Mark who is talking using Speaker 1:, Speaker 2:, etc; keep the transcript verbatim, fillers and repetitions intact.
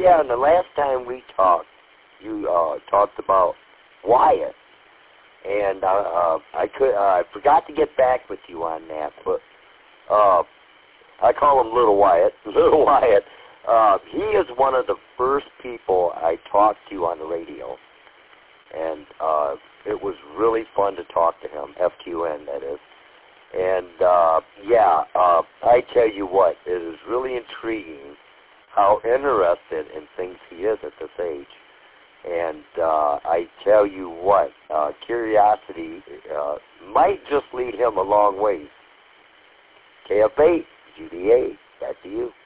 Speaker 1: Yeah, and the last time we talked, you uh, talked about Wyatt, and uh, uh, I could uh, I forgot to get back with you on that, but uh, I call him Little Wyatt. Little Wyatt. Uh, he is one of the first people I talked to on the radio, and uh, it was really fun to talk to him. F Q N, that is. And uh, yeah, uh, I tell you what, it is really intriguing how interested in things he is at this age. And uh, I tell you what, uh, curiosity uh, might just lead him a long ways. K F eight, G D A, back to you.